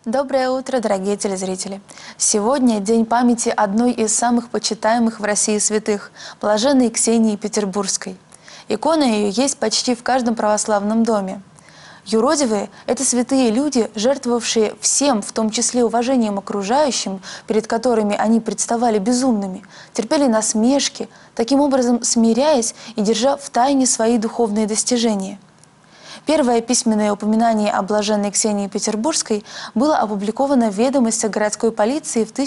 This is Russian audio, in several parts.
Доброе утро, дорогие телезрители! Сегодня день памяти одной из самых почитаемых в России святых – блаженной Ксении Петербургской. Икона ее есть почти в каждом православном доме. Юродивые – это святые люди, жертвовавшие всем, в том числе уважением окружающим, перед которыми они представали безумными, терпели насмешки, таким образом смиряясь и держа в тайне свои духовные достижения. Первое письменное упоминание о блаженной Ксении Петербургской было опубликовано в ведомостях городской полиции в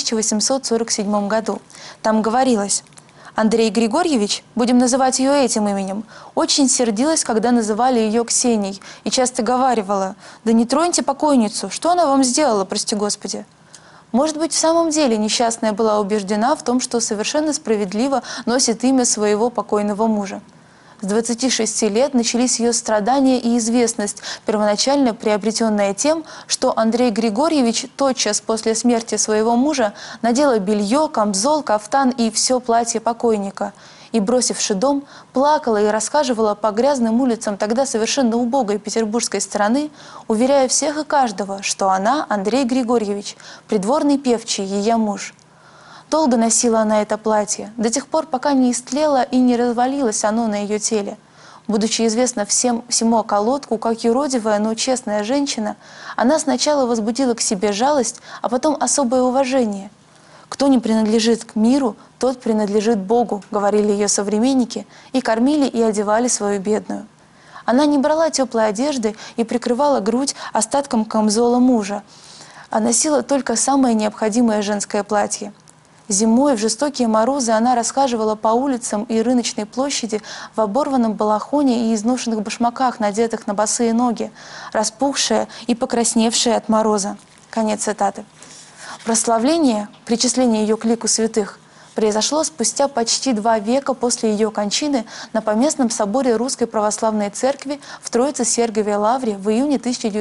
1847 году. Там говорилось: Андрей Григорьевич, будем называть ее этим именем, очень сердилась, когда называли ее Ксенией, и часто говаривала: «Да не троньте покойницу, что она вам сделала, прости Господи». Может быть, в самом деле несчастная была убеждена в том, что совершенно справедливо носит имя своего покойного мужа. С 26 лет начались ее страдания и известность, первоначально приобретенная тем, что Андрей Григорьевич тотчас после смерти своего мужа надела белье, камзол, кафтан и все платье покойника. И, бросивши дом, плакала и расхаживала по грязным улицам тогда совершенно убогой петербургской стороны, уверяя всех и каждого, что она, Андрей Григорьевич, придворный певчий, ее муж. Долго носила она это платье, до тех пор, пока не истлело и не развалилось оно на ее теле. Будучи известна всему околотку, как юродивая, но честная женщина, она сначала возбудила к себе жалость, а потом особое уважение. «Кто не принадлежит к миру, тот принадлежит Богу», — говорили ее современники, и кормили и одевали свою бедную. Она не брала теплой одежды и прикрывала грудь остатком камзола мужа, а носила только самое необходимое женское платье. Зимой в жестокие морозы она расхаживала по улицам и рыночной площади в оборванном балахоне и изношенных башмаках, надетых на босые ноги, распухшая и покрасневшая от мороза. Конец цитаты. Прославление, причисление ее к лику святых, произошло спустя почти 2 века после ее кончины на Поместном соборе Русской Православной Церкви в Троице-Сергиевой Лавре в июне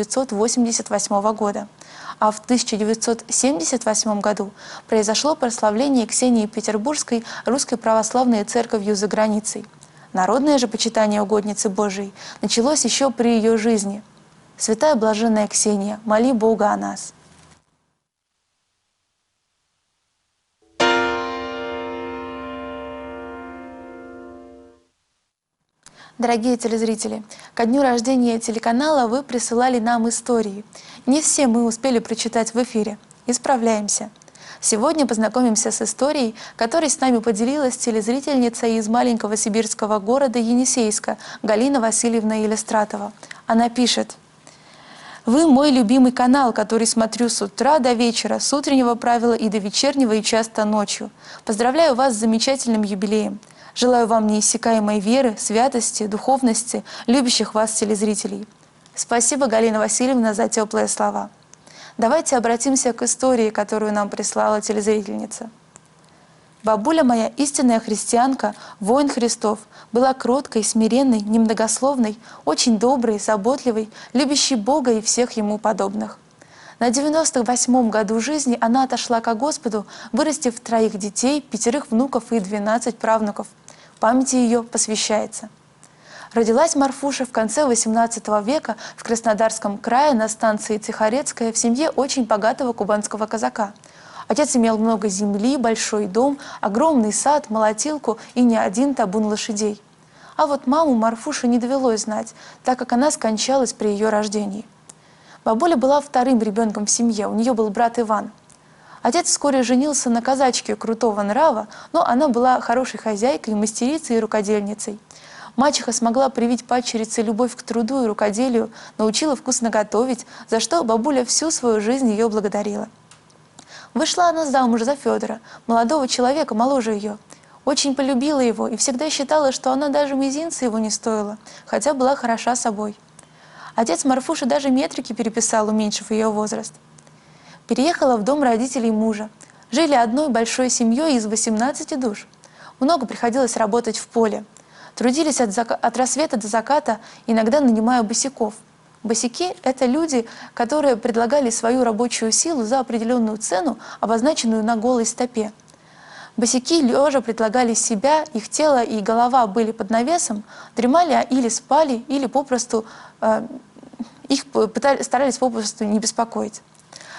1988 года. А в 1978 году произошло прославление Ксении Петербургской Русской Православной Церковью за границей. Народное же почитание угодницы Божией началось еще при ее жизни. Святая блаженная Ксения, моли Бога о нас. Дорогие телезрители, ко дню рождения телеканала вы присылали нам истории. Не все мы успели прочитать в эфире. Исправляемся. Сегодня познакомимся с историей, которой с нами поделилась телезрительница из маленького сибирского города Енисейска Галина Васильевна Елистратова. Она пишет: «Вы мой любимый канал, который смотрю с утра до вечера, с утреннего правила и до вечернего и часто ночью. Поздравляю вас с замечательным юбилеем. Желаю вам неиссякаемой веры, святости, духовности, любящих вас телезрителей». Спасибо, Галина Васильевна, за теплые слова. Давайте обратимся к истории, которую нам прислала телезрительница. Бабуля моя, истинная христианка, воин Христов, была кроткой, смиренной, немногословной, очень доброй, заботливой, любящей Бога и всех Ему подобных. На 98-м году жизни она отошла ко Господу, вырастив 3 детей, 5 внуков и 12 правнуков. Памяти ее посвящается. Родилась Марфуша в конце XVIII века в Краснодарском крае на станции Тихорецкая в семье очень богатого кубанского казака. Отец имел много земли, большой дом, огромный сад, молотилку и не один табун лошадей. А вот маму Марфуше не довелось знать, так как она скончалась при ее рождении. Бабуля была 2-м ребенком в семье, у нее был брат Иван. Отец вскоре женился на казачке крутого нрава, но она была хорошей хозяйкой, мастерицей и рукодельницей. Мачеха смогла привить падчерице любовь к труду и рукоделию, научила вкусно готовить, за что бабуля всю свою жизнь ее благодарила. Вышла она замуж за Федора, молодого человека, моложе ее. Очень полюбила его и всегда считала, что она даже мизинца его не стоила, хотя была хороша собой. Отец Марфуши даже метрики переписал, уменьшив ее возраст. Переехала в дом родителей мужа. Жили одной большой семьей из 18 душ. Много приходилось работать в поле. Трудились от рассвета до заката, иногда нанимая босяков. Босяки – это люди, которые предлагали свою рабочую силу за определенную цену, обозначенную на голой стопе. Босяки лежа предлагали себя, их тело и голова были под навесом, дремали или спали, или попросту их старались попросту не беспокоить.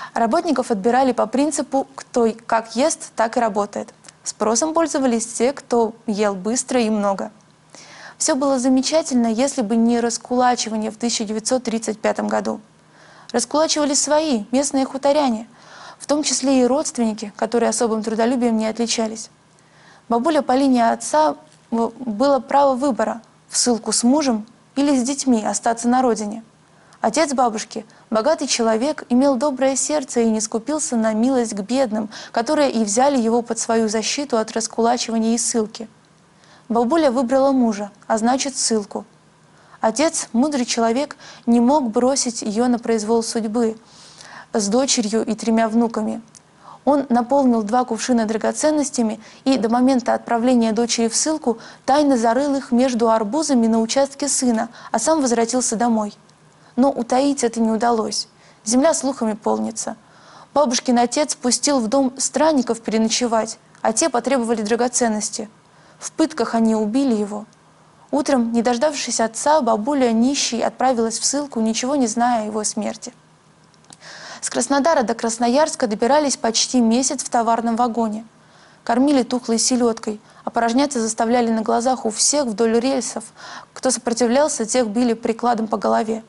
Работников отбирали по принципу «кто как ест, так и работает». Спросом пользовались те, кто ел быстро и много. Все было замечательно, если бы не раскулачивание в 1935 году. Раскулачивали свои, местные хуторяне, в том числе и родственники, которые особым трудолюбием не отличались. Бабуля по линии отца было право выбора – в ссылку с мужем или с детьми остаться на родине. Отец бабушки, богатый человек, имел доброе сердце и не скупился на милость к бедным, которые и взяли его под свою защиту от раскулачивания и ссылки. Бабуля выбрала мужа, а значит ссылку. Отец, мудрый человек, не мог бросить ее на произвол судьбы с дочерью и 3 внуками. Он наполнил 2 кувшина драгоценностями и до момента отправления дочери в ссылку тайно зарыл их между арбузами на участке сына, а сам возвратился домой. Но утаить это не удалось. Земля слухами полнится. Бабушкин отец пустил в дом странников переночевать, а те потребовали драгоценности. В пытках они убили его. Утром, не дождавшись отца, бабуля нищей отправилась в ссылку, ничего не зная о его смерти. С Краснодара до Красноярска добирались почти месяц в товарном вагоне. Кормили тухлой селедкой, а порожняться заставляли на глазах у всех вдоль рельсов. Кто сопротивлялся, тех били прикладом по голове.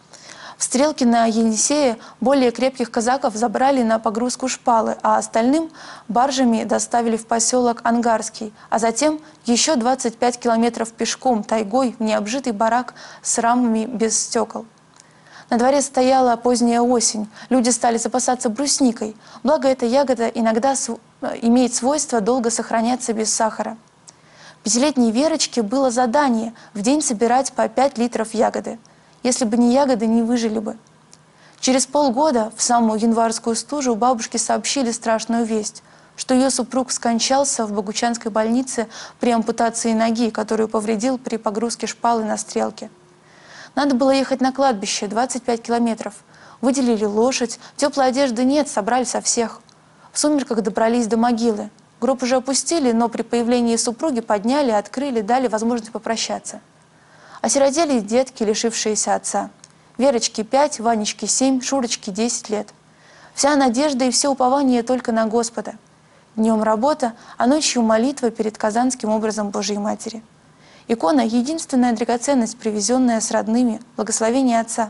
В Стрелке на Енисее более крепких казаков забрали на погрузку шпалы, а остальным баржами доставили в поселок Ангарский, а затем еще 25 километров пешком, тайгой, в необжитый барак с рамами без стекол. На дворе стояла поздняя осень, люди стали запасаться брусникой, благо эта ягода иногда имеет свойство долго сохраняться без сахара. 5-летней Верочке было задание в день собирать по 5 литров ягоды. Если бы не ягоды, не выжили бы. Через полгода, в самую январскую стужу, бабушке сообщили страшную весть, что ее супруг скончался в Богучанской больнице при ампутации ноги, которую повредил при погрузке шпалы на Стрелке. Надо было ехать на кладбище, 25 километров. Выделили лошадь, теплой одежды нет, собрали со всех. В сумерках добрались до могилы. Гроб уже опустили, но при появлении супруги подняли, открыли, дали возможность попрощаться. Осиротели детки, лишившиеся отца. Верочке 5, Ванечке 7, Шурочке 10 лет. Вся надежда и все упование только на Господа. Днем работа, а ночью молитва перед Казанским образом Божией Матери. Икона — единственная драгоценность, привезенная с родными, благословение отца.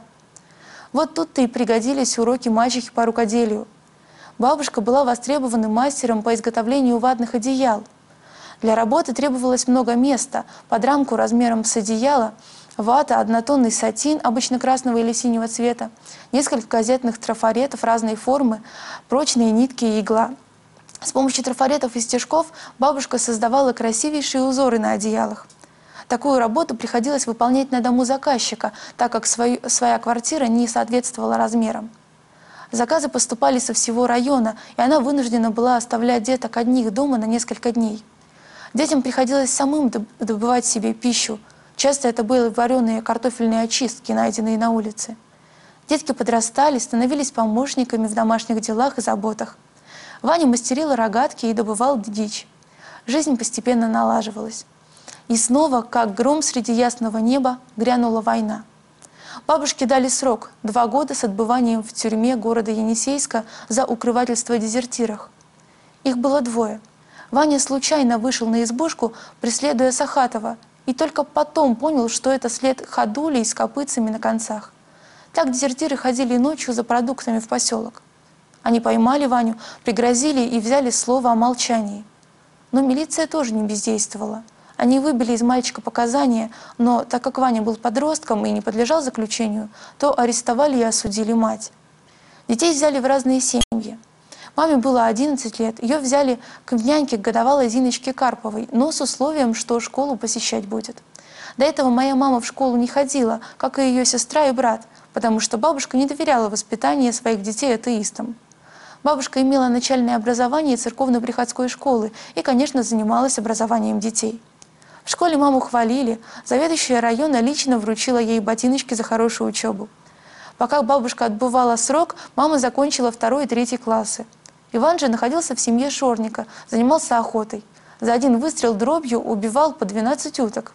Вот тут-то и пригодились уроки мачехи по рукоделию. Бабушка была востребованным мастером по изготовлению ватных одеял. Для работы требовалось много места, под рамку размером с одеяло, вата, однотонный сатин, обычно красного или синего цвета, несколько газетных трафаретов разной формы, прочные нитки и игла. С помощью трафаретов и стежков бабушка создавала красивейшие узоры на одеялах. Такую работу приходилось выполнять на дому заказчика, так как своя квартира не соответствовала размерам. Заказы поступали со всего района, и она вынуждена была оставлять деток одних дома на несколько дней. Детям приходилось самым добывать себе пищу. Часто это были вареные картофельные очистки, найденные на улице. Детки подрастали, становились помощниками в домашних делах и заботах. Ваня мастерила рогатки и добывал дичь. Жизнь постепенно налаживалась. И снова, как гром среди ясного неба, грянула война. Бабушке дали срок – 2 года с отбыванием в тюрьме города Енисейска за укрывательство дезертирах. Их было 2. Ваня случайно вышел на избушку, преследуя Сахатова, и только потом понял, что это след ходулей с копытцами на концах. Так дезертиры ходили ночью за продуктами в поселок. Они поймали Ваню, пригрозили и взяли слово о молчании. Но милиция тоже не бездействовала. Они выбили из мальчика показания, но так как Ваня был подростком и не подлежал заключению, то арестовали и осудили мать. Детей взяли в разные семьи. Маме было 11 лет, ее взяли к няньке к годовалой Зиночке Карповой, но с условием, что школу посещать будет. До этого моя мама в школу не ходила, как и ее сестра и брат, потому что бабушка не доверяла воспитанию своих детей атеистам. Бабушка имела начальное образование церковно-приходской школы и, конечно, занималась образованием детей. В школе маму хвалили, заведующая района лично вручила ей ботиночки за хорошую учебу. Пока бабушка отбывала срок, мама закончила 2 и 3 классы. Иван же находился в семье шорника, занимался охотой. За один выстрел дробью убивал по 12 уток.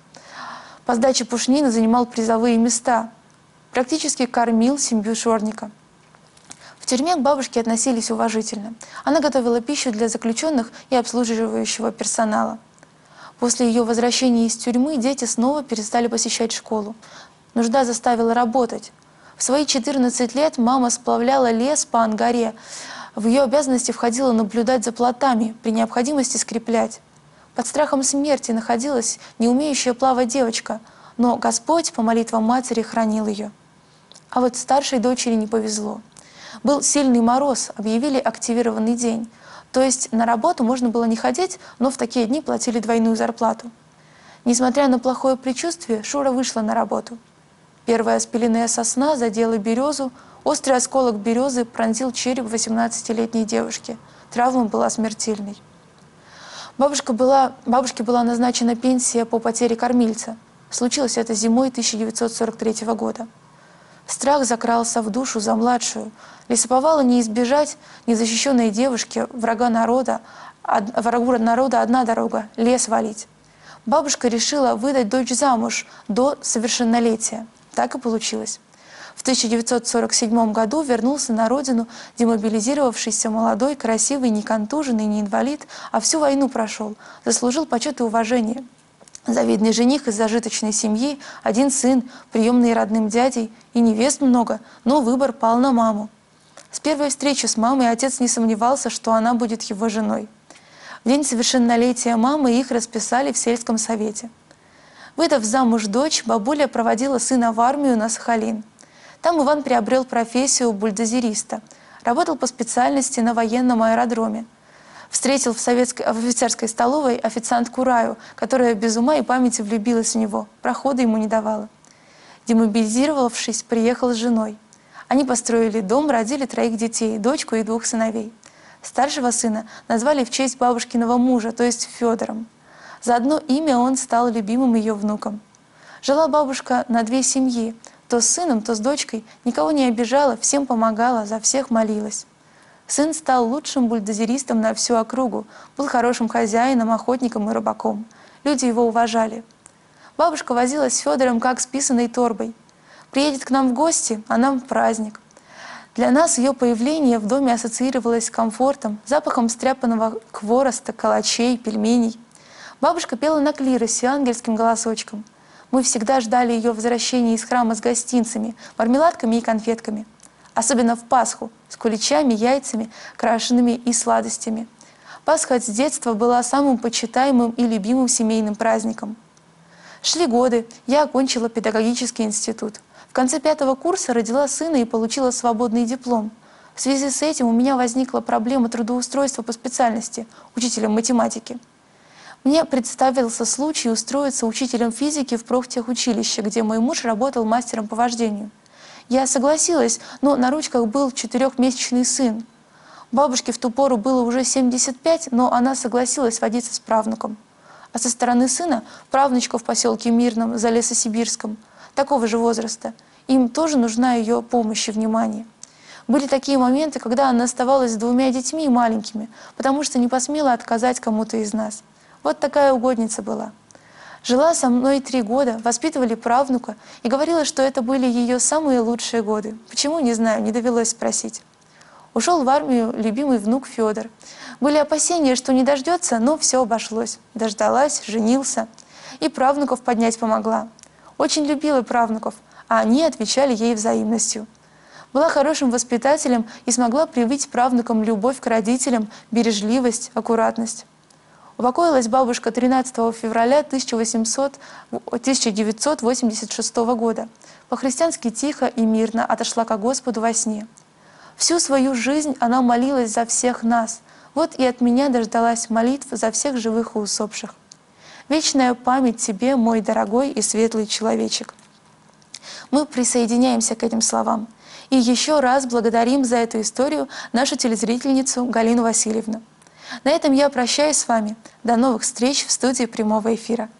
По сдаче пушнины занимал призовые места. Практически кормил семью шорника. В В тюрьме к бабушке относились уважительно. Она готовила пищу для заключенных и обслуживающего персонала. После ее возвращения из тюрьмы дети снова перестали посещать школу. Нужда заставила работать. В свои 14 лет мама сплавляла лес по Ангаре. В ее обязанности входило наблюдать за плотами, при необходимости скреплять. Под страхом смерти находилась не умеющая плавать девочка, но Господь по молитвам матери хранил ее. А вот старшей дочери не повезло. Был сильный мороз, объявили активированный день. То есть на работу можно было не ходить, но в такие дни платили двойную зарплату. Несмотря на плохое предчувствие, Шура вышла на работу. Первая спиленная сосна задела березу, острый осколок березы пронзил череп 18-летней девушки. Травма была смертельной. Бабушке была назначена пенсия по потере кормильца. Случилось это зимой 1943 года. Страх закрался в душу за младшую. Лесоповала не избежать незащищенной девушке, врагу народа одна дорога — лес валить. Бабушка решила выдать дочь замуж до совершеннолетия. Так и получилось. В 1947 году вернулся на родину демобилизировавшийся молодой, красивый, не контуженный, не инвалид, а всю войну прошел, заслужил почет и уважение. Завидный жених из зажиточной семьи, один сын, приемный родным дядей, и невест много, но выбор пал на маму. С первой встречи с мамой отец не сомневался, что она будет его женой. В день совершеннолетия мамы их расписали в сельском совете. Выдав замуж дочь, бабуля проводила сына в армию на Сахалин. Там Иван приобрел профессию бульдозериста, работал по специальности на военном аэродроме. Встретил в офицерской столовой официантку Раю, которая без ума и памяти влюбилась в него, прохода ему не давала. Демобилизировавшись, приехал с женой. Они построили дом, родили 3 детей, дочку и 2 сыновей. Старшего сына назвали в честь бабушкиного мужа, то есть Федором. За одно имя он стал любимым ее внуком. Жила бабушка на 2 семьи, то с сыном, то с дочкой, никого не обижала, всем помогала, за всех молилась. Сын стал лучшим бульдозеристом на всю округу, был хорошим хозяином, охотником и рыбаком. Люди его уважали. Бабушка возилась с Федором как с писаной торбой. Приедет к нам в гости, а нам праздник. Для нас ее появление в доме ассоциировалось с комфортом, запахом стряпанного хвороста, калачей, пельменей. Бабушка пела на клиросе ангельским голосочком. Мы всегда ждали ее возвращения из храма с гостинцами, мармеладками и конфетками. Особенно в Пасху, с куличами, яйцами, крашенными и сладостями. Пасха с детства была самым почитаемым и любимым семейным праздником. Шли годы, я окончила педагогический институт. В конце 5-го курса родила сына и получила свободный диплом. В связи с этим у меня возникла проблема трудоустройства по специальности – учителем математики. Мне представился случай устроиться учителем физики в профтехучилище, где мой муж работал мастером по вождению. Я согласилась, но на ручках был 4-месячный сын. Бабушке в ту пору было уже 75, но она согласилась водиться с правнуком. А со стороны сына, правнучка в поселке Мирном, за Лесосибирском, такого же возраста, им тоже нужна ее помощь и внимание. Были такие моменты, когда она оставалась с 2 детьми маленькими, потому что не посмела отказать кому-то из нас. Вот такая угодница была. Жила со мной 3 года, воспитывали правнука и говорила, что это были ее самые лучшие годы. Почему, не знаю, не довелось спросить. Ушел в армию любимый внук Федор. Были опасения, что не дождется, но все обошлось. Дождалась, женился. И правнуков поднять помогла. Очень любила правнуков, а они отвечали ей взаимностью. Была хорошим воспитателем и смогла привить правнукам любовь к родителям, бережливость, аккуратность. Упокоилась бабушка 13 февраля 1986 года. По-христиански тихо и мирно отошла ко Господу во сне. Всю свою жизнь она молилась за всех нас. Вот и от меня дождалась молитв за всех живых и усопших. Вечная память тебе, мой дорогой и светлый человечек. Мы присоединяемся к этим словам. И еще раз благодарим за эту историю нашу телезрительницу Галину Васильевну. На этом я прощаюсь с вами. До новых встреч в студии прямого эфира.